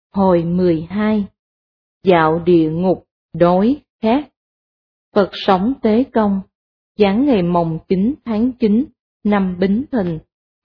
Hồi 12. Dạo địa ngục đối khác. Phật sống Tế Công, giáng ngày mồng 9 tháng 9 năm Bính Thìn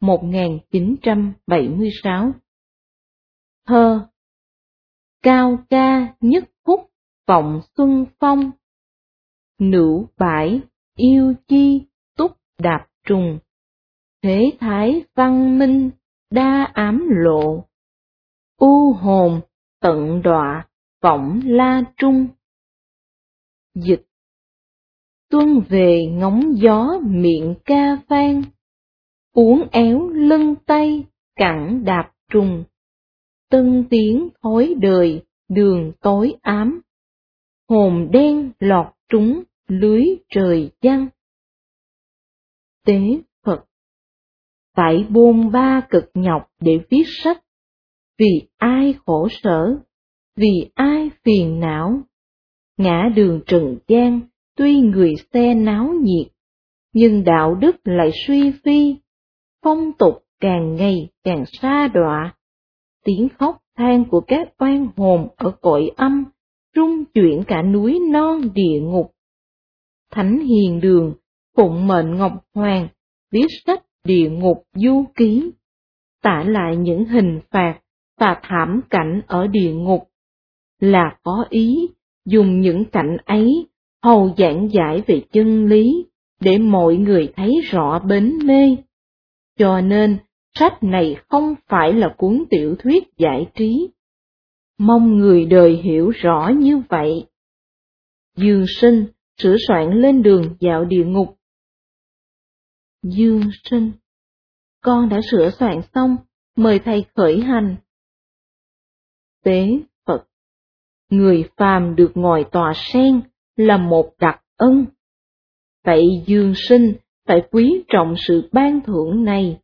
1976. Thơ. Cao ca nhất khúc vọng xuân phong, nữ bãi yêu chi túc đạp trùng, thế thái văn minh đa ám lộ, u hồn tận đọa vọng la trung. Dịch. Tuân về ngóng gió miệng ca vang, uốn éo lưng tay cẳng đạp trùng, tân tiến thối đời đường tối ám, hồn đen lọt trúng lưới trời giăng. Tế Phật. Phải bôn ba cực nhọc để viết sách, vì ai khổ sở, vì ai phiền não. Ngã đường trần gian tuy người xe náo nhiệt, nhưng đạo đức lại suy phi, phong tục càng ngày càng sa đọa. Tiếng khóc than của các oan hồn ở cõi âm rung chuyển cả núi non địa ngục. Thánh Hiền Đường phụng mệnh Ngọc Hoàng viết sách Địa Ngục Du Ký, tả lại những hình phạt và thảm cảnh ở địa ngục, là có ý dùng những cảnh ấy hầu giảng giải về chân lý để mọi người thấy rõ bến mê. Cho nên sách này không phải là cuốn tiểu thuyết giải trí. Mong người đời hiểu rõ như vậy. Dương Sinh sửa soạn lên đường dạo địa ngục. Dương Sinh. Con đã sửa soạn xong, mời thầy khởi hành. Tế Phật. Người phàm được ngồi tòa sen là một đặc ân. Vậy Dương Sinh phải quý trọng sự ban thưởng này.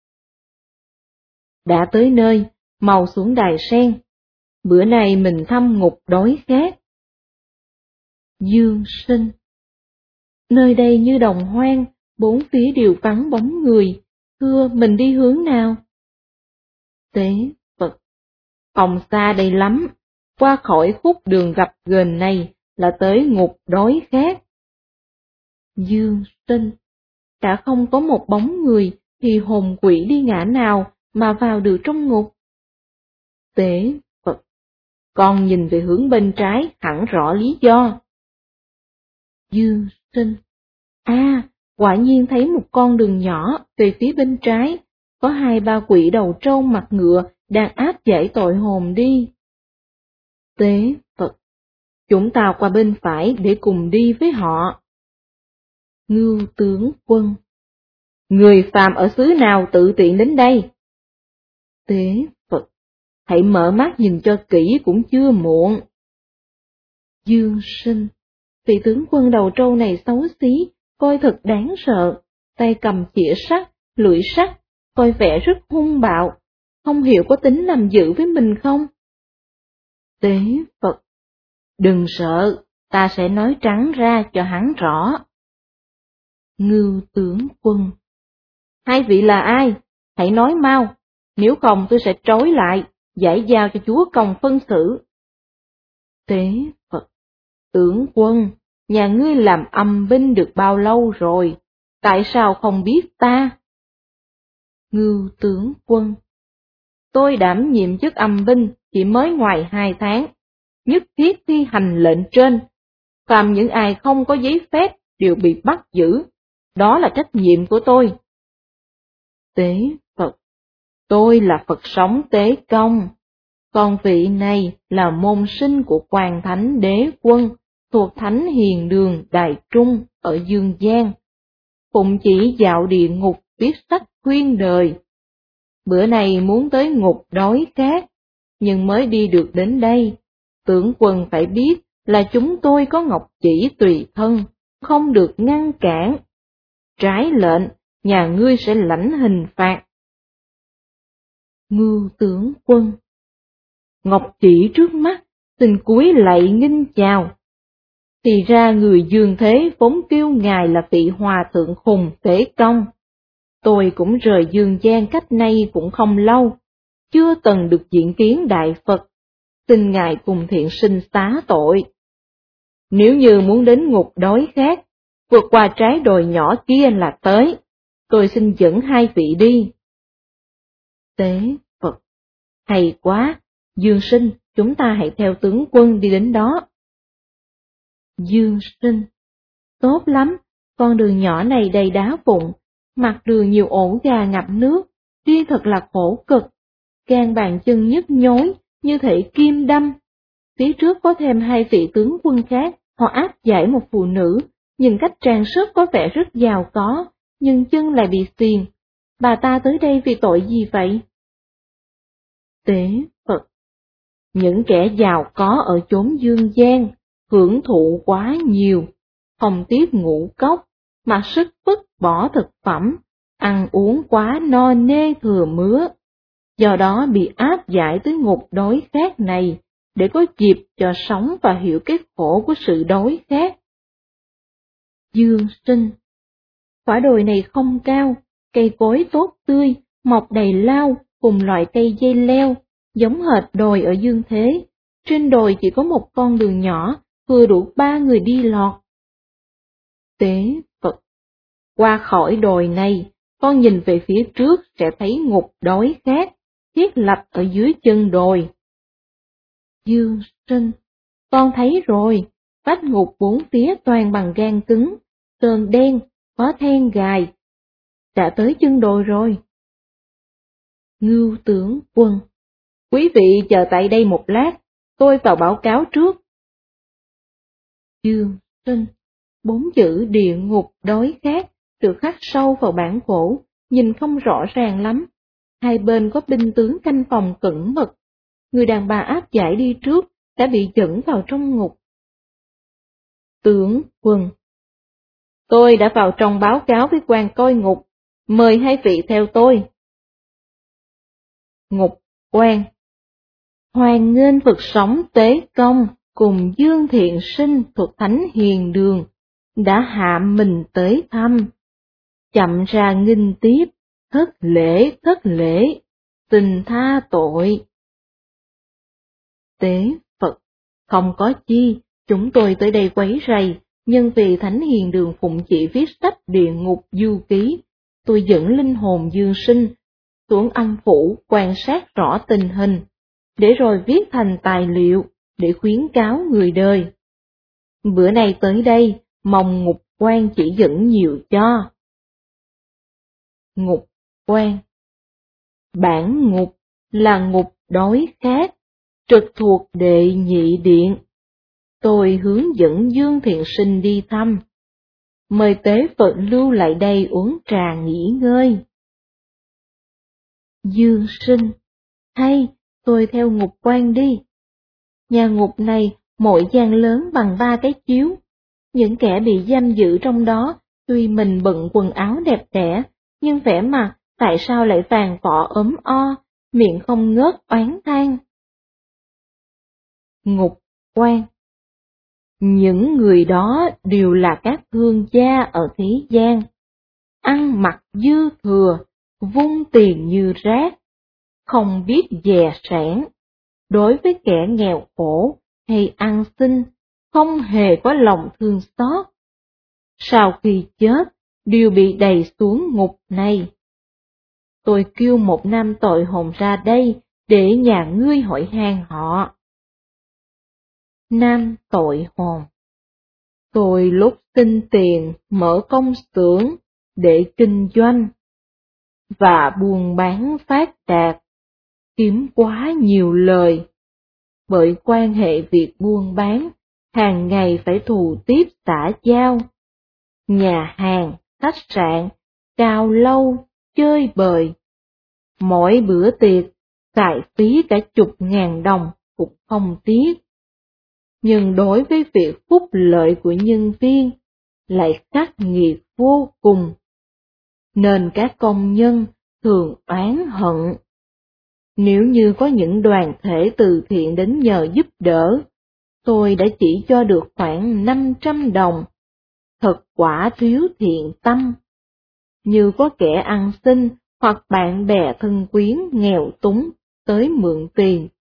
Đã tới nơi, mau xuống đài sen. Bữa nay mình thăm ngục đói khát. Dương Sinh. Nơi đây như đồng hoang, bốn phía đều vắng bóng người, thưa mình đi hướng nào? Tế Phật. Không xa đây lắm, qua khỏi khúc đường gập ghềnh này là tới ngục đói khát. Dương Sinh. Đã không có một bóng người thì hồn quỷ đi ngã nào mà vào được trong ngục? Tế Phật. Con nhìn về hướng bên trái hẳn rõ lý do. Dương Sinh. Quả nhiên thấy một con đường nhỏ về phía bên trái, có 2-3 quỷ đầu trâu mặt ngựa đang áp giải tội hồn đi. Tế Phật. Chúng ta qua bên phải để cùng đi với họ. Ngưu Tướng Quân. Người phàm ở xứ nào tự tiện đến đây? Tế Phật. Hãy mở mắt nhìn cho kỹ cũng chưa muộn. Dương Sinh. Vị tướng quân đầu trâu này xấu xí, coi thật đáng sợ, tay cầm chĩa sắt, lưỡi sắt, coi vẻ rất hung bạo, không hiểu có tính làm dữ với mình không? Tế Phật. Đừng sợ, ta sẽ nói trắng ra cho hắn rõ. Ngưu Tướng Quân. Hai vị là ai? Hãy nói mau, nếu không tôi sẽ trói lại, giải giao cho chúa công phân xử. Tế Phật. Tướng quân, nhà ngươi làm âm binh được bao lâu rồi, tại sao không biết ta? Ngưu Tướng Quân. Tôi đảm nhiệm chức âm binh chỉ mới ngoài 2 tháng, nhất thiết thi hành lệnh trên. Phàm những ai không có giấy phép đều bị bắt giữ, đó là trách nhiệm của tôi. Tế Phật. Tôi là Phật sống Tế Công, còn vị này là môn sinh của Quan Thánh Đế Quân, thuộc Thánh Hiền Đường Đại Trung ở Dương Giang. Phụng chỉ dạo địa ngục viết sách khuyên đời. Bữa này muốn tới ngục đói khát, nhưng mới đi được đến đây. Tướng quân phải biết là chúng tôi có ngọc chỉ tùy thân, không được ngăn cản. Trái lệnh, nhà ngươi sẽ lãnh hình phạt. Ngưu Tướng Quân. Ngọc chỉ trước mắt, xin cúi lạy nghinh chào. Thì ra người Dương Thế vốn kêu ngài là vị hòa thượng khùng Tế Công. Tôi cũng rời Dương Giang cách nay cũng không lâu, chưa từng được diện kiến Đại Phật, xin ngài cùng thiện sinh xá tội. Nếu như muốn đến ngục đói khát, vượt qua trái đồi nhỏ kia là tới, tôi xin dẫn hai vị đi. Tế Phật, hay quá, Dương Sinh, chúng ta hãy theo tướng quân đi đến đó. Dương Sinh, tốt lắm, con đường nhỏ này đầy đá vụn, mặt đường nhiều ổ gà ngập nước, đi thật là khổ cực, gan bàn chân nhức nhối, như thể kim đâm. Phía trước có thêm hai vị tướng quân khác, họ áp giải một phụ nữ, nhìn cách trang sức có vẻ rất giàu có, nhưng chân lại bị xiềng. Bà ta tới đây vì tội gì vậy? Tế Phật, những kẻ giàu có ở chốn dương gian, hưởng thụ quá nhiều, không tiếc ngũ cốc, mặc sức vứt bỏ thực phẩm, ăn uống quá no nê thừa mứa, do đó bị áp giải tới ngục đói khát này, để có dịp cho sống và hiểu cái khổ của sự đói khát. Dương Sinh, quả đồi này không cao, cây cối tốt tươi, mọc đầy lao cùng loại cây dây leo, giống hệt đồi ở dương thế. Trên đồi chỉ có một con đường nhỏ, vừa đủ 3 người đi lọt. Tế Phật, qua khỏi đồi này, con nhìn về phía trước sẽ thấy ngục đói khát, thiết lập ở dưới chân đồi. Dương Sinh, con thấy rồi, vách ngục 4 phía toàn bằng gan cứng, sơn đen, có then gài. Đã tới chân đồi rồi. Ngưu Tướng Quân, quý vị chờ tại đây một lát, tôi vào báo cáo trước. Dương Sinh, 4 chữ địa ngục đói khát được khắc sâu vào bản cổ, nhìn không rõ ràng lắm. Hai bên có binh tướng canh phòng cẩn mật. Người đàn bà áp giải đi trước đã bị dẫn vào trong ngục. Tướng Quân, tôi đã vào trong báo cáo với quan coi ngục, mời hai vị theo tôi. Ngục quan, hoan nghênh Phật sống Tế Công cùng Dương Thiện Sinh thuộc Thánh Hiền Đường đã hạ mình tới thăm. Chậm ra nghinh tiếp, thất lễ, xin tha tội. Tế Phật, không có chi, chúng tôi tới đây quấy rầy, nhưng vì Thánh Hiền Đường phụng chỉ viết sách Địa Ngục Du Ký, tôi dẫn linh hồn Dương Sinh xuống âm phủ quan sát rõ tình hình, để rồi viết thành tài liệu để khuyến cáo người đời. Bữa nay tới đây, mong ngục quan chỉ dẫn nhiều cho. Ngục quan, bản ngục là ngục đói khát, trực thuộc Đệ Nhị Điện. Tôi hướng dẫn Dương Thiện Sinh đi thăm. Mời Tế Phật lưu lại đây uống trà nghỉ ngơi. Dương Sinh, hay, tôi theo ngục quan đi. Nhà ngục này mỗi gian lớn bằng 3 cái chiếu. Những kẻ bị giam giữ trong đó, tuy mình bận quần áo đẹp đẽ, nhưng vẻ mặt tại sao lại vàng vỏ ốm o, miệng không ngớt oán than. Ngục quan, những người đó đều là các thương gia ở thế gian, ăn mặc dư thừa, vung tiền như rác, không biết dè sẻn, đối với kẻ nghèo khổ hay ăn xin, không hề có lòng thương xót. Sau khi chết, đều bị đày xuống ngục này. Tôi kêu một nam tội hồn ra đây, để nhà ngươi hỏi han họ. Nam tội hồn, tôi lúc xin tiền mở công xưởng để kinh doanh, và buôn bán phát đạt, kiếm quá nhiều lời. Bởi quan hệ việc buôn bán, hàng ngày phải thù tiếp xã giao. Nhà hàng, khách sạn, cao lâu, chơi bời. Mỗi bữa tiệc, xài phí cả chục ngàn đồng cũng không tiếc. Nhưng đối với việc phúc lợi của nhân viên, lại khắc nghiệt vô cùng. Nên các công nhân thường oán hận. Nếu như có những đoàn thể từ thiện đến nhờ giúp đỡ, tôi đã chỉ cho được khoảng 500 đồng. Thật quả thiếu thiện tâm. Như có kẻ ăn xin hoặc bạn bè thân quyến nghèo túng tới mượn tiền,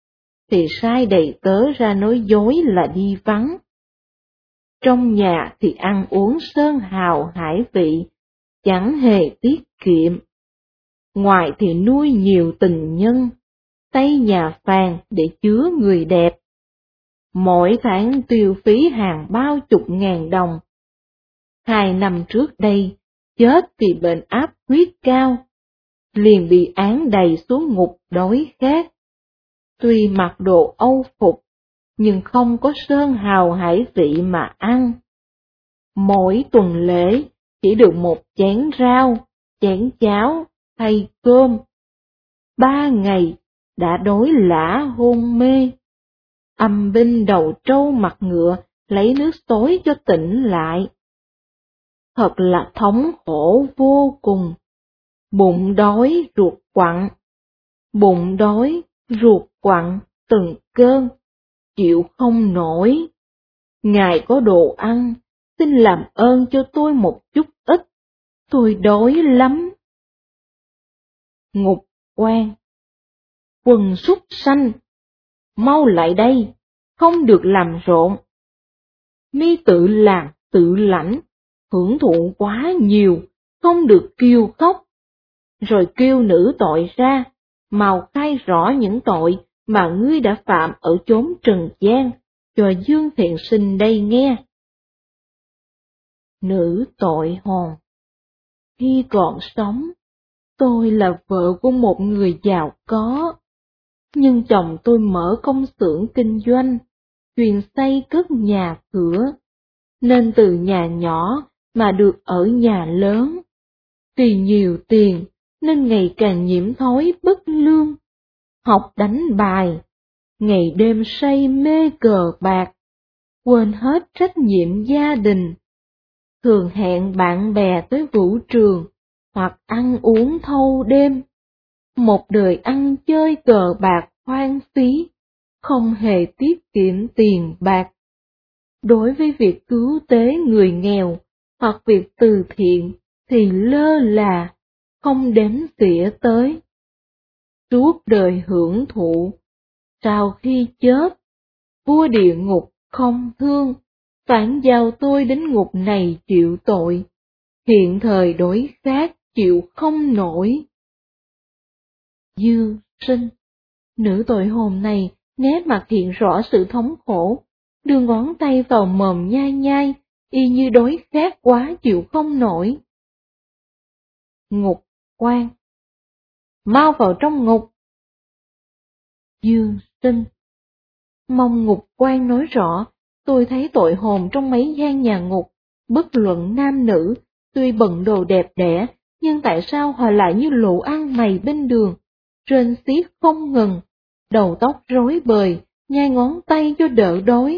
thì sai đầy tớ ra nói dối là đi vắng. Trong nhà thì ăn uống sơn hào hải vị, chẳng hề tiết kiệm. Ngoài thì nuôi nhiều tình nhân, xây nhà phàn để chứa người đẹp. Mỗi tháng tiêu phí hàng bao chục ngàn đồng. 2 năm trước đây, chết vì bệnh áp huyết cao, liền bị án đầy xuống ngục đói khát. Tuy mặc đồ âu phục, nhưng không có sơn hào hải vị mà ăn. Mỗi tuần lễ chỉ được một chén rau, chén cháo hay cơm. 3 ngày đã đói lả hôn mê. Âm binh đầu trâu mặt ngựa lấy nước xối cho tỉnh lại. Thật là thống khổ vô cùng. Bụng đói ruột quặn. Bụng đói ruột quặn từng cơn, chịu không nổi. Ngài có đồ ăn, xin làm ơn cho tôi một chút ít, tôi đói lắm. Ngục quan. Quần súc sanh, mau lại đây, không được làm rộn. Mi tự làm tự lãnh, hưởng thụ quá nhiều, không được kêu khóc. Rồi kêu nữ tội ra, mau khai rõ những tội mà ngươi đã phạm ở chốn trần gian, cho Dương Thiện Sinh đây nghe. Nữ tội hồn. Khi còn sống, tôi là vợ của một người giàu có, nhưng chồng tôi mở công xưởng kinh doanh, chuyên xây cất nhà cửa, nên từ nhà nhỏ mà được ở nhà lớn. Vì nhiều tiền nên ngày càng nhiễm thói bất lương, học đánh bài, ngày đêm say mê cờ bạc, quên hết trách nhiệm gia đình. Thường hẹn bạn bè tới vũ trường, hoặc ăn uống thâu đêm. Một đời ăn chơi cờ bạc hoang phí, không hề tiết kiệm tiền bạc. Đối với việc cứu tế người nghèo, hoặc việc từ thiện, thì lơ là, không đếm xỉa tới. Suốt đời hưởng thụ, sau khi chết, vua địa ngục không thương, phản giao tôi đến ngục này chịu tội, hiện thời đối khác chịu không nổi. Dư sinh, nữ tội hồn này nét mặt hiện rõ sự thống khổ, đưa ngón tay vào mồm nhai nhai, y như đối khát quá chịu không nổi. Ngục quan. Mau vào trong ngục. Dương sinh. Mong ngục quan nói rõ, tôi thấy tội hồn trong mấy gian nhà ngục, bất luận nam nữ, tuy bận đồ đẹp đẽ, nhưng tại sao họ lại như lũ ăn mày bên đường, rên xiết không ngừng, đầu tóc rối bời, nhai ngón tay cho đỡ đói.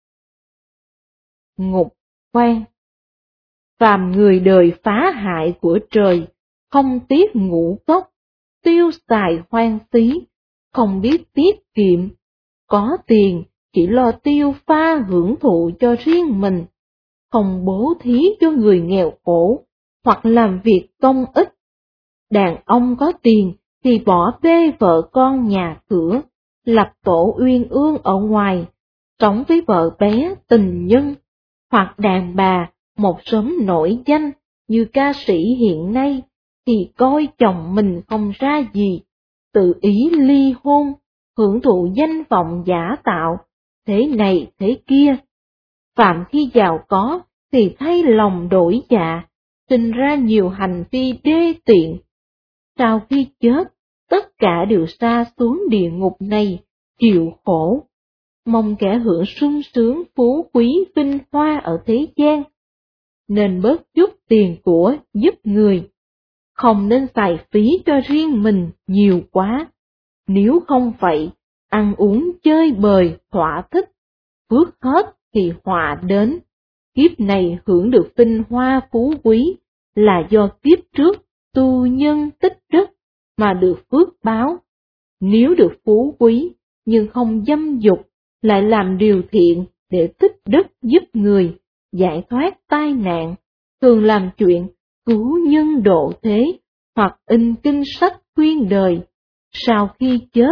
Ngục quan. Phàm người đời phá hại của trời, không tiếc ngũ cốc, tiêu xài hoang phí, không biết tiết kiệm, có tiền chỉ lo tiêu pha hưởng thụ cho riêng mình, không bố thí cho người nghèo khổ, hoặc làm việc công ích. Đàn ông có tiền thì bỏ bê vợ con nhà cửa, lập tổ uyên ương ở ngoài, sống với vợ bé tình nhân, hoặc đàn bà một sớm nổi danh như ca sĩ hiện nay, thì coi chồng mình không ra gì, tự ý ly hôn, hưởng thụ danh vọng giả tạo, thế này thế kia. Phạm khi giàu có thì thay lòng đổi dạ, sinh ra nhiều hành vi đê tiện. Sau khi chết, tất cả đều sa xuống địa ngục này, chịu khổ. Mong kẻ hưởng sung sướng phú quý vinh hoa ở thế gian, nên bớt chút tiền của giúp người. Không nên xài phí cho riêng mình nhiều quá. Nếu không vậy, ăn uống chơi bời thỏa thích, phước hết thì họa đến. Kiếp này hưởng được vinh hoa phú quý là do kiếp trước tu nhân tích đức mà được phước báo. Nếu được phú quý nhưng không dâm dục, lại làm điều thiện để tích đức giúp người, giải thoát tai nạn, thường làm chuyện cứu nhân độ thế, hoặc in kinh sách khuyên đời, sau khi chết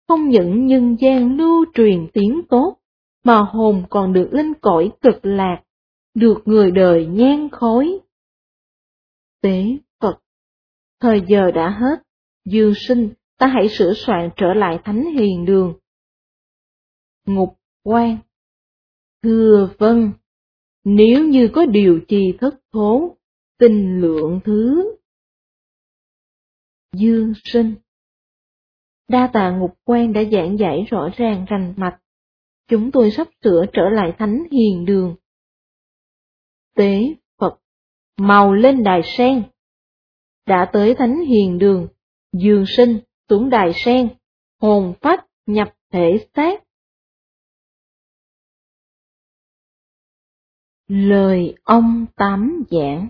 không những nhân gian lưu truyền tiếng tốt, mà hồn còn được lên cõi cực lạc, được người đời nhan khối. Tế Phật, thời giờ đã hết, Dương Sinh, ta hãy sửa soạn trở lại Thánh Hiền Đường. Ngục Quan, thưa vâng, nếu như có điều chi thất thố, xin lượng thứ. Dương Sinh, đa tạ Ngục Quan đã giảng giải rõ ràng rành mạch, chúng tôi sắp sửa trở lại Thánh Hiền Đường. Tế Phật, mau lên đài sen. Đã tới Thánh Hiền Đường, Dương Sinh xuống đài sen, hồn phách nhập thể xác. Lời ông Tám giảng.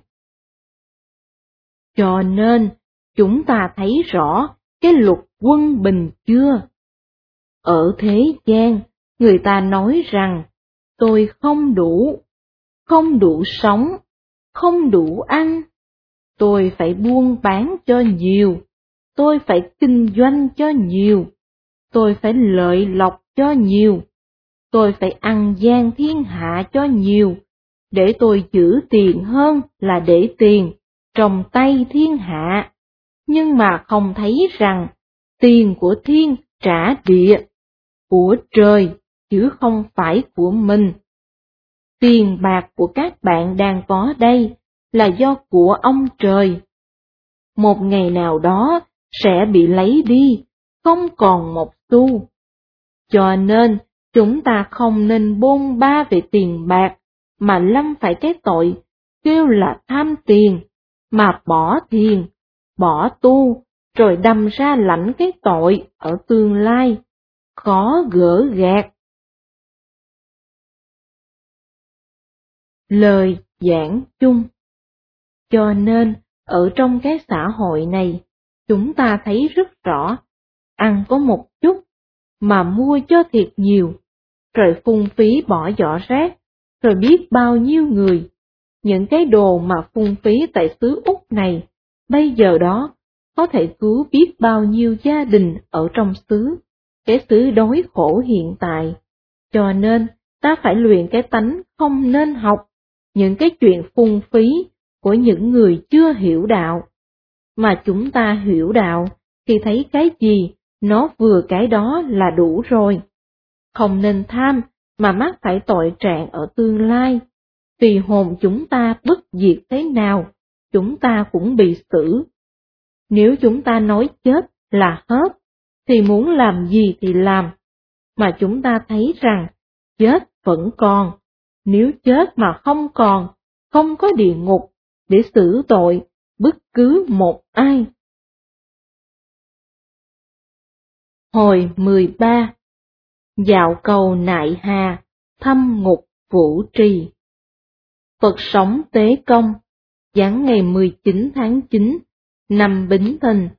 Cho nên, chúng ta thấy rõ cái luật quân bình chưa? Ở thế gian, người ta nói rằng, tôi không đủ sống, không đủ ăn. Tôi phải buôn bán cho nhiều, tôi phải kinh doanh cho nhiều, tôi phải lợi lộc cho nhiều, tôi phải ăn gian thiên hạ cho nhiều, để tôi giữ tiền hơn là để tiền trong tay thiên hạ. Nhưng mà không thấy rằng tiền của thiên trả địa, của trời chứ không phải của mình. Tiền bạc của các bạn đang có đây là do của ông trời. Một ngày nào đó sẽ bị lấy đi, không còn một xu. Cho nên chúng ta không nên bôn ba về tiền bạc, mà lâm phải cái tội kêu là tham tiền, mà bỏ thiền, bỏ tu, rồi đâm ra lãnh cái tội ở tương lai, khó gỡ gạt. Lời giảng chung. Cho nên, ở trong cái xã hội này, chúng ta thấy rất rõ, ăn có một chút, mà mua cho thiệt nhiều, rồi phung phí bỏ giỏ rác, rồi biết bao nhiêu người. Những cái đồ mà phung phí tại xứ Úc này, bây giờ đó, có thể cứu biết bao nhiêu gia đình ở trong xứ, cái xứ đói khổ hiện tại. Cho nên, ta phải luyện cái tánh không nên học những cái chuyện phung phí của những người chưa hiểu đạo. Mà chúng ta hiểu đạo thì thấy cái gì nó vừa cái đó là đủ rồi. Không nên tham mà mắc phải tội trạng ở tương lai. Vì hồn chúng ta bất diệt thế nào, chúng ta cũng bị xử. Nếu chúng ta nói chết là hết, thì muốn làm gì thì làm. Mà chúng ta thấy rằng chết vẫn còn. Nếu chết mà không còn, không có địa ngục để xử tội bất cứ một ai. Hồi 13. Dạo cầu Nại Hà, thăm ngục Vũ Trì. Phật sống Tế Công, giáng ngày 19 tháng 9, năm Bính Thìn,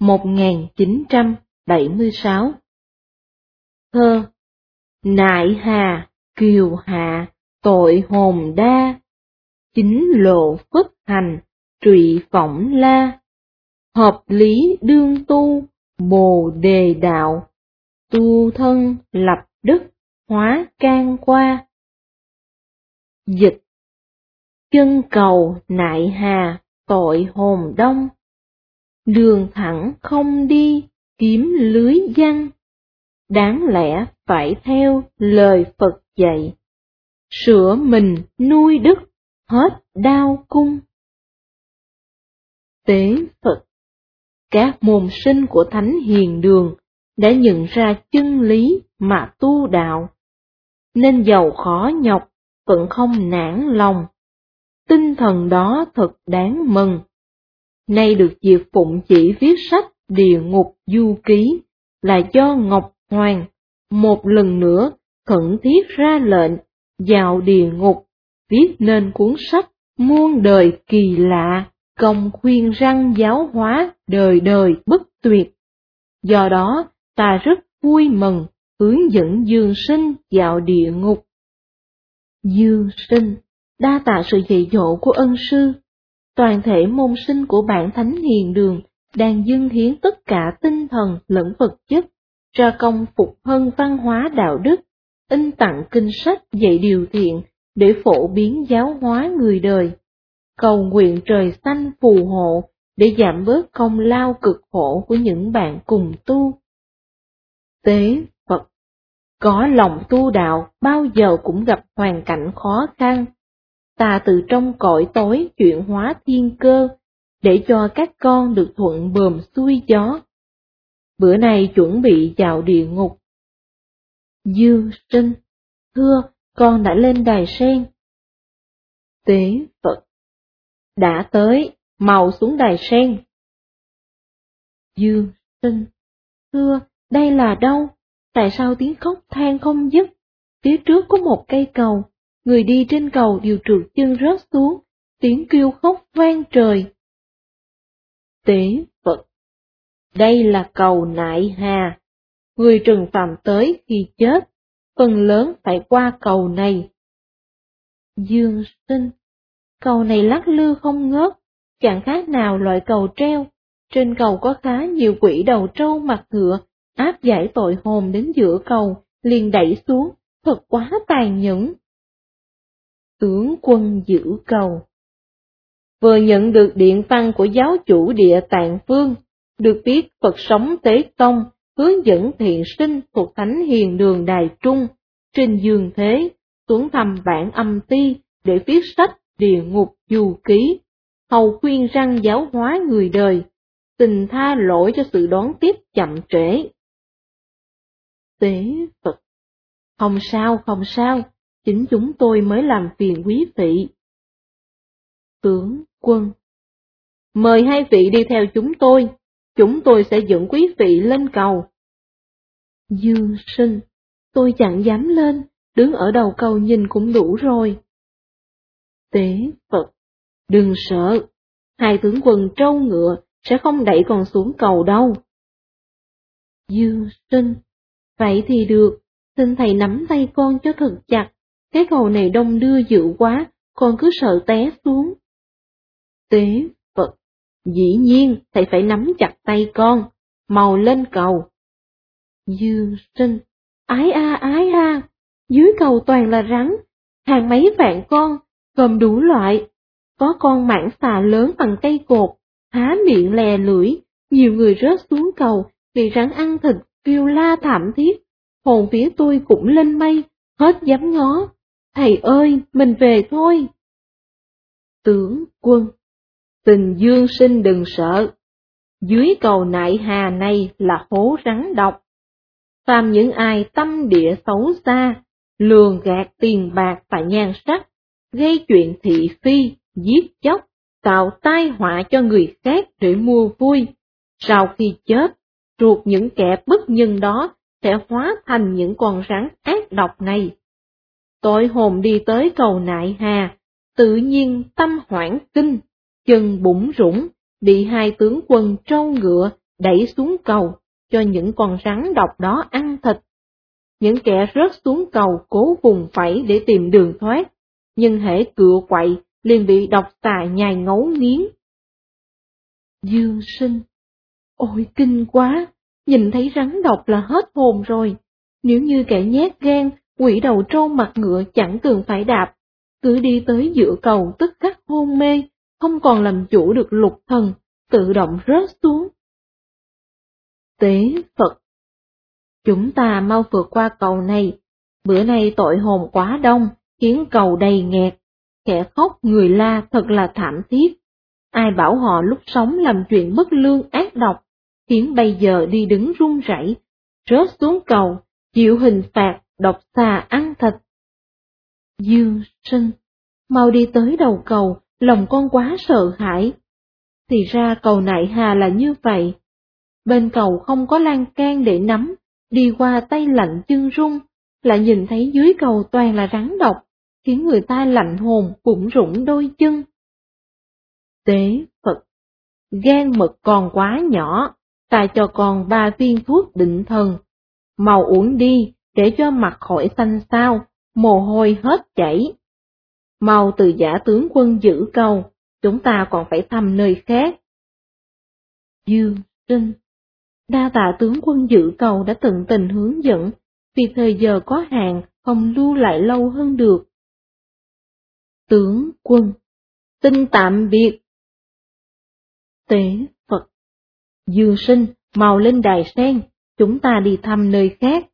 1976. Thơ. Nại Hà, kiều hạ, tội hồn đa, chính lộ phất hành, trụy phỏng la. Hợp lý đương tu, bồ đề đạo, tu thân lập đức, hóa can qua. Dịch. Chân cầu Nại Hà, tội hồn đông, đường thẳng không đi, kiếm lưới giăng. Đáng lẽ phải theo lời Phật dạy, sửa mình nuôi đức, hết đau cung. Tế Phật, các môn sinh của Thánh Hiền Đường đã nhận ra chân lý mà tu đạo, nên dầu khó nhọc vẫn không nản lòng. Tinh thần đó thật đáng mừng. Nay được dịp phụng chỉ viết sách Địa Ngục Du Ký là do Ngọc Hoàng một lần nữa khẩn thiết ra lệnh vào địa ngục, viết nên cuốn sách muôn đời kỳ lạ, công khuyên răn giáo hóa đời đời bất tuyệt. Do đó, ta rất vui mừng hướng dẫn Dương Sinh vào địa ngục. Dương Sinh, đa tạ sự dạy dỗ của ân sư. Toàn thể môn sinh của bản Thánh Hiền Đường đang dâng hiến tất cả tinh thần lẫn vật chất ra công phục hưng văn hóa đạo đức, in tặng kinh sách dạy điều thiện để phổ biến giáo hóa người đời, cầu nguyện trời xanh phù hộ để giảm bớt công lao cực khổ của những bạn cùng tu. Tế Phật, có lòng tu đạo bao giờ cũng gặp hoàn cảnh khó khăn. Ta từ trong cõi tối chuyển hóa thiên cơ, để cho các con được thuận buồm xuôi gió. Bữa nay chuẩn bị vào địa ngục. Dương Sinh, thưa, con đã lên đài sen. Tế Phật, đã tới, mau xuống đài sen. Dương Sinh, thưa, đây là đâu? Tại sao tiếng khóc than không dứt? Phía trước có một cây cầu, người đi trên cầu đều trượt chân rớt xuống, tiếng kêu khóc vang trời. Tế Phật, đây là cầu Nại Hà, người trừng phàm tới khi chết, phần lớn phải qua cầu này. Dương Sinh, cầu này lắc lư không ngớt, chẳng khác nào loại cầu treo, trên cầu có khá nhiều quỷ đầu trâu mặt ngựa, áp giải tội hồn đến giữa cầu, liền đẩy xuống, thật quá tàn nhẫn. Tướng quân giữ cầu. Vừa nhận được điện văn của giáo chủ Địa Tạng Vương, được biết Phật sống Tế Tông hướng dẫn thiện sinh thuộc Thánh Hiền Đường Đài Trung, trên dương thế, xuống thăm bản Âm Ti để viết sách Địa Ngục Du Ký, hầu khuyên răn giáo hóa người đời, xin tha lỗi cho sự đón tiếp chậm trễ. Tế Phật, không sao, chính chúng tôi mới làm phiền quý vị. Tướng quân, mời hai vị đi theo chúng tôi sẽ dẫn quý vị lên cầu. Dương Sinh, tôi chẳng dám lên, đứng ở đầu cầu nhìn cũng đủ rồi. Tế Phật, đừng sợ, hai tướng quân trâu ngựa sẽ không đẩy con xuống cầu đâu. Dương Sinh, vậy thì được, xin thầy nắm tay con cho thật chặt, cái cầu này đông đưa dữ quá, con cứ sợ té xuống. Tế Phật, dĩ nhiên thầy phải nắm chặt tay con, mau lên cầu. Dương Sinh, ái a, dưới cầu toàn là rắn, hàng mấy vạn con, gồm đủ loại, có con mãng xà lớn bằng cây cột, há miệng lè lưỡi, nhiều người rớt xuống cầu vì rắn ăn thịt, kêu la thảm thiết, hồn vía tôi cũng lên mây, hết dám ngó. Thầy ơi, mình về thôi. Tướng quân, Tình Dương Sinh đừng sợ, dưới cầu Nại Hà này là hố rắn độc. Phàm những ai tâm địa xấu xa, lường gạt tiền bạc và nhan sắc, gây chuyện thị phi, giết chóc, tạo tai họa cho người khác để mua vui, sau khi chết, ruột những kẻ bất nhân đó sẽ hóa thành những con rắn ác độc này. Tội hồn đi tới cầu Nại Hà, tự nhiên tâm hoảng kinh, chân bủng rủng, bị hai tướng quân trâu ngựa đẩy xuống cầu, cho những con rắn độc đó ăn thịt. Những kẻ rớt xuống cầu cố vùng vẫy để tìm đường thoát, nhưng hễ cựa quậy liền bị độc xà nhai ngấu nghiến. Dương Sinh, ôi kinh quá, nhìn thấy rắn độc là hết hồn rồi, nếu như kẻ nhát gan, quỷ đầu trâu mặt ngựa chẳng cần phải đạp, cứ đi tới giữa cầu tức khắc hôn mê, không còn làm chủ được lục thần, tự động rớt xuống. Tế Phật, chúng ta mau vượt qua cầu này, bữa nay tội hồn quá đông, khiến cầu đầy nghẹt, kẻ khóc người la thật là thảm thiết. Ai bảo họ lúc sống làm chuyện bất lương ác độc, khiến bây giờ đi đứng run rẩy, rớt xuống cầu, chịu hình phạt độc xà ăn thịt. Dương Sinh, mau đi tới đầu cầu, lòng con quá sợ hãi. Thì ra cầu Nại Hà là như vậy. Bên cầu không có lan can để nắm, đi qua tay lạnh chân run, lại nhìn thấy dưới cầu toàn là rắn độc, khiến người ta lạnh hồn bụng rủng đôi chân. Tế Phật, gan mật còn quá nhỏ, ta cho con 3 viên thuốc định thần, mau uống đi để cho mặt khỏi xanh xao, mồ hôi hết chảy. Mau từ giả tướng quân giữ cầu, chúng ta còn phải thăm nơi khác. Dương Sinh, Đa tạ tướng quân dự cầu đã tận tình hướng dẫn, vì thời giờ có hạn, không lưu lại lâu hơn được. Tướng quân, xin tạm biệt. Tế Phật. Dương Sinh, mau lên đài sen, chúng ta đi thăm nơi khác.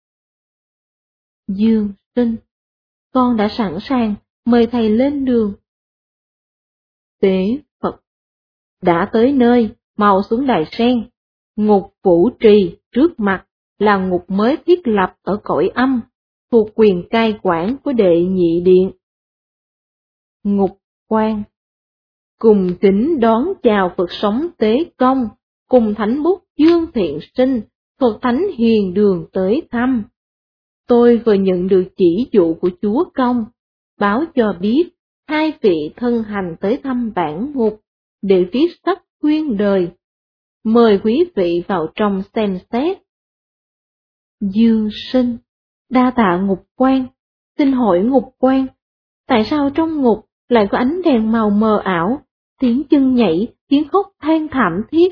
Dương Sinh, con đã sẵn sàng, mời thầy lên đường. Tế Phật. Đã tới nơi, mau xuống đài sen. Ngục Vũ Trì trước mặt là ngục mới thiết lập ở cõi âm, thuộc quyền cai quản của Đệ Nhị Điện. Ngục Quan. Cùng kính đón chào Phật sống Tế Công, cùng Thánh Bút Dương Thiện Sinh, Phật Thánh Hiền Đường tới thăm. Tôi vừa nhận được chỉ dụ của Chúa Công, báo cho biết hai vị thân hành tới thăm bản ngục để viết sách khuyên đời. Mời quý vị vào trong xem xét. Dương Sinh, đa tạ Ngục Quan. Xin hỏi Ngục Quan, tại sao trong ngục lại có ánh đèn màu mờ ảo, tiếng chân nhảy, tiếng khóc than thảm thiết?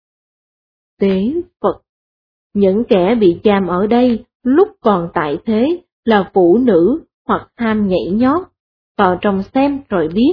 Tế Phật. Những kẻ bị giam ở đây lúc còn tại thế là phụ nữ hoặc ham nhảy nhót, vào trong xem rồi biết.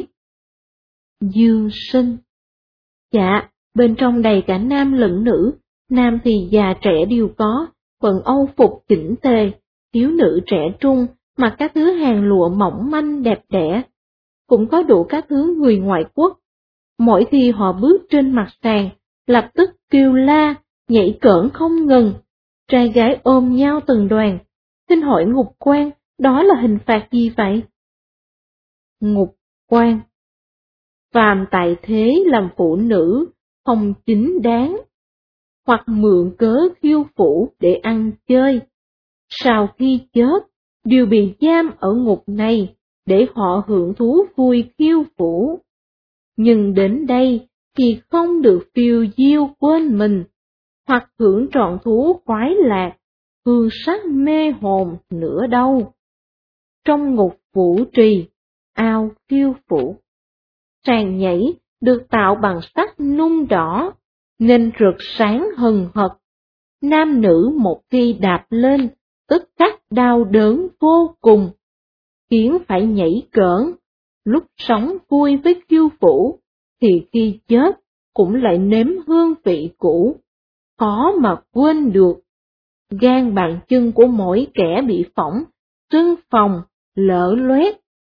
Dương Sinh. Dạ, bên trong đầy cả nam lẫn nữ, nam thì già trẻ đều có, quần âu phục chỉnh tề, thiếu nữ trẻ trung, mặc các thứ hàng lụa mỏng manh đẹp đẽ. Cũng có đủ các thứ người ngoại quốc. Mỗi khi họ bước trên mặt sàn, lập tức kêu la, nhảy cỡn không ngừng, trai gái ôm nhau từng đoàn. Xin hỏi Ngục Quan, đó là hình phạt gì vậy? Ngục Quan. Phàm tại thế làm phụ nữ, không chính đáng, hoặc mượn cớ khiêu vũ để ăn chơi. Sau khi chết, đều bị giam ở ngục này, để họ hưởng thú vui khiêu vũ. Nhưng đến đây thì không được phiêu diêu quên mình, hoặc hưởng trọn thú khoái lạc, hương sắc mê hồn nữa đâu. Trong ngục Vũ Trì, ao khiêu vũ, sàn nhảy được tạo bằng sắt nung đỏ, nên rực sáng hừng hực. Nam nữ một khi đạp lên, tức khắc đau đớn vô cùng, khiến phải nhảy cỡn. Lúc sống vui với khiêu vũ, thì khi chết cũng lại nếm hương vị cũ, khó mà quên được. Gan bàn chân của mỗi kẻ bị phỏng, sưng phồng, lở loét.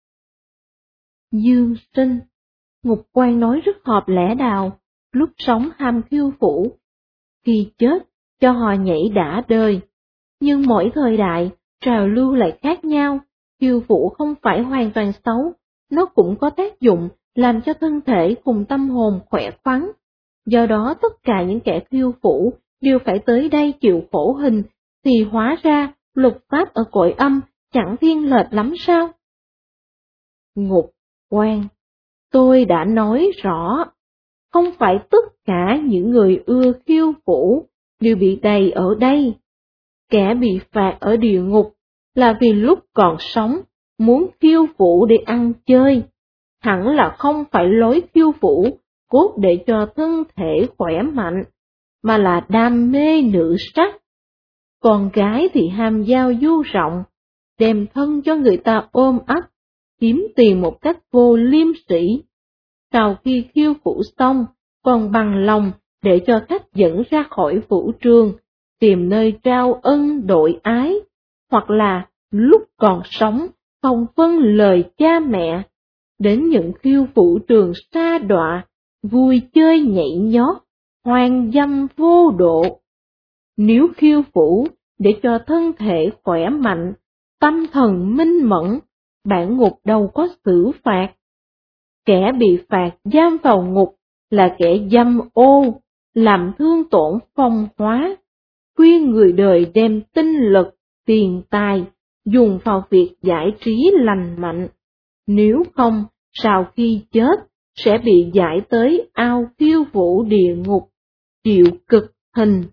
Dương Sinh. Ngục Quan nói rất hợp lẽ đạo, lúc sống ham khiêu vũ, khi chết cho họ nhảy đã đời. Nhưng mỗi thời đại, trào lưu lại khác nhau, khiêu vũ không phải hoàn toàn xấu, nó cũng có tác dụng làm cho thân thể cùng tâm hồn khỏe khoắn. Do đó tất cả những kẻ khiêu vũ đều phải tới đây chịu khổ hình, thì hóa ra luật pháp ở cõi âm chẳng thiên lệch lắm sao? Ngục Quan. Tôi đã nói rõ, không phải tất cả những người ưa khiêu vũ đều bị đầy ở đây. Kẻ bị phạt ở địa ngục là vì lúc còn sống muốn khiêu vũ để ăn chơi, hẳn là không phải lối khiêu vũ cốt để cho thân thể khỏe mạnh, mà là đam mê nữ sắc. Con gái thì ham giao du rộng, đem thân cho người ta ôm ấp, kiếm tiền một cách vô liêm sỉ. Sau khi khiêu vũ xong, còn bằng lòng để cho khách dẫn ra khỏi vũ trường, tìm nơi trao ân đội ái, hoặc là lúc còn sống không vâng lời cha mẹ, đến những khiêu vũ trường sa đọa, vui chơi nhảy nhót, hoang dâm vô độ. Nếu khiêu vũ để cho thân thể khỏe mạnh, tâm thần minh mẫn, bản ngục đâu có xử phạt. Kẻ bị phạt giam vào ngục là kẻ dâm ô, làm thương tổn phong hóa, khuyên người đời đem tinh lực, tiền tài, dùng vào việc giải trí lành mạnh. Nếu không, sau khi chết, sẽ bị giải tới ao khiêu vũ địa ngục, chịu cực hình.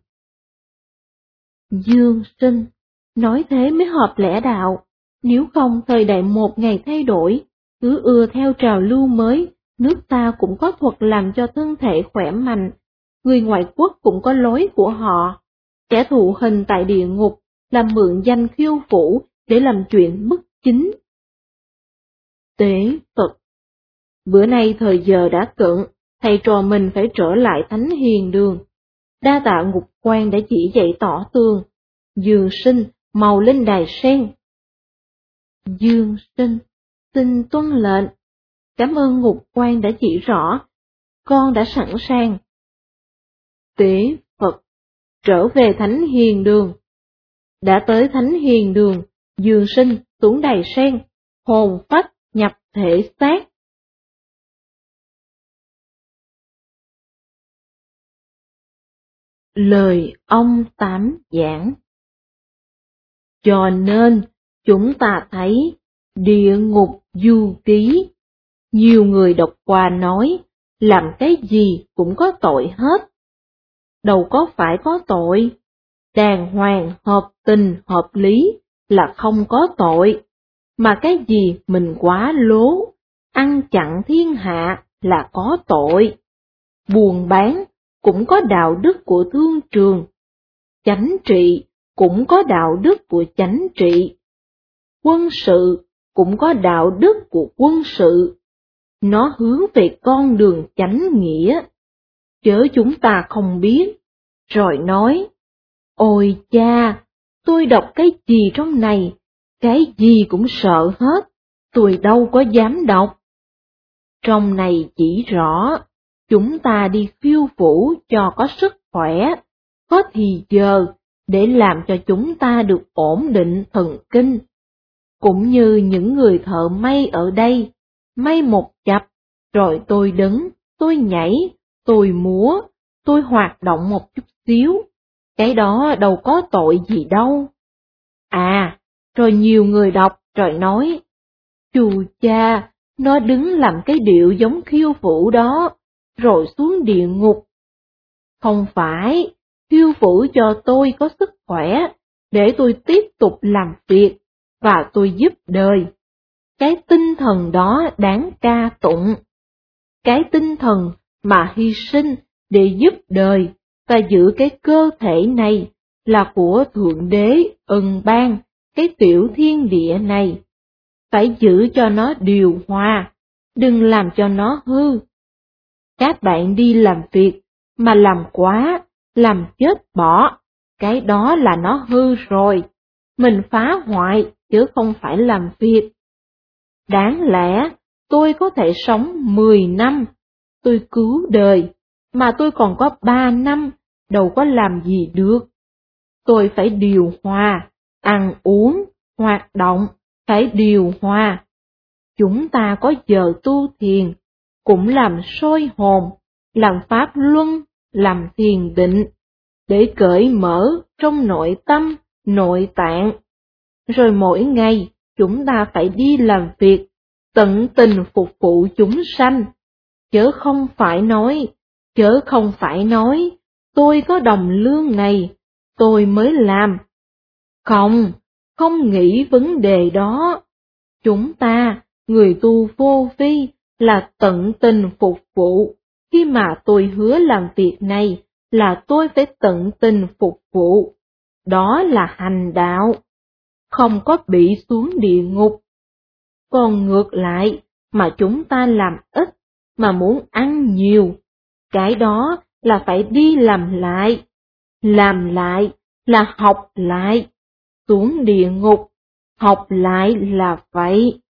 Dương Sinh. Nói thế mới hợp lẽ đạo, nếu không thời đại một ngày thay đổi, cứ ưa theo trào lưu mới, nước ta cũng có thuật làm cho thân thể khỏe mạnh, người ngoại quốc cũng có lối của họ. Kẻ thụ hình tại địa ngục là mượn danh khiêu vũ để làm chuyện bất chính. Tế Phật. Bữa nay thời giờ đã cận, thầy trò mình phải trở lại Thánh Hiền Đường. Đa tạ Ngục Quan đã chỉ dạy tỏ tường. Dương Sinh mau lên đài sen. Dương Sinh, xin tuân lệnh. Cảm ơn Ngục Quan đã chỉ rõ, con đã sẵn sàng. Tế Phật. Trở về Thánh Hiền Đường. Đã tới Thánh Hiền Đường, Dương Sinh xuống đài sen, hồn phách nhập thể xác. Lời ông Tám giảng. Cho nên, chúng ta thấy, địa ngục du ký. Nhiều người đọc qua nói, làm cái gì cũng có tội hết. Đâu có phải có tội, đàng hoàng hợp tình hợp lý là không có tội, mà cái gì mình quá lố, ăn chặn thiên hạ là có tội. Buôn bán cũng có đạo đức của thương trường, chánh trị cũng có đạo đức của chánh trị, quân sự cũng có đạo đức của quân sự. Nó hướng về con đường chánh nghĩa, chớ chúng ta không biết, rồi nói, ôi cha, tôi đọc cái gì trong này, cái gì cũng sợ hết, tôi đâu có dám đọc. Trong này chỉ rõ, chúng ta đi khiêu vũ cho có sức khỏe, có thì giờ, để làm cho chúng ta được ổn định thần kinh. Cũng như những người thợ may ở đây, may một chập, rồi tôi đứng, tôi nhảy, tôi múa, tôi hoạt động một chút xíu, cái đó đâu có tội gì đâu. À, rồi nhiều người đọc rồi nói, chù cha, nó đứng làm cái điệu giống khiêu vũ đó, rồi xuống địa ngục. Không phải, khiêu vũ cho tôi có sức khỏe, để tôi tiếp tục làm việc, và tôi giúp đời. Cái tinh thần đó đáng ca tụng. Cái tinh thần mà hy sinh để giúp đời và giữ cái cơ thể này là của Thượng Đế ân ban, cái tiểu thiên địa này. Phải giữ cho nó điều hòa, đừng làm cho nó hư. Các bạn đi làm việc mà làm quá, làm chết bỏ, cái đó là nó hư rồi. Mình phá hoại chứ không phải làm việc. Đáng lẽ tôi có thể sống 10 năm, tôi cứu đời, mà tôi còn có 3 năm, đâu có làm gì được. Tôi phải điều hòa, ăn uống, hoạt động, phải điều hòa. Chúng ta có giờ tu thiền, cũng làm soi hồn, làm pháp luân, làm thiền định, để cởi mở trong nội tâm, nội tạng. Rồi mỗi ngày, chúng ta phải đi làm việc, tận tình phục vụ chúng sanh, chớ không phải nói, tôi có đồng lương này, tôi mới làm. Không nghĩ vấn đề đó. Chúng ta, người tu vô vi, là tận tình phục vụ. Khi mà tôi hứa làm việc này, là tôi phải tận tình phục vụ. Đó là hành đạo. Không có bị xuống địa ngục. Còn ngược lại, mà chúng ta làm ít, mà muốn ăn nhiều, cái đó là phải đi làm lại. Làm lại là học lại. Xuống địa ngục, học lại là vậy.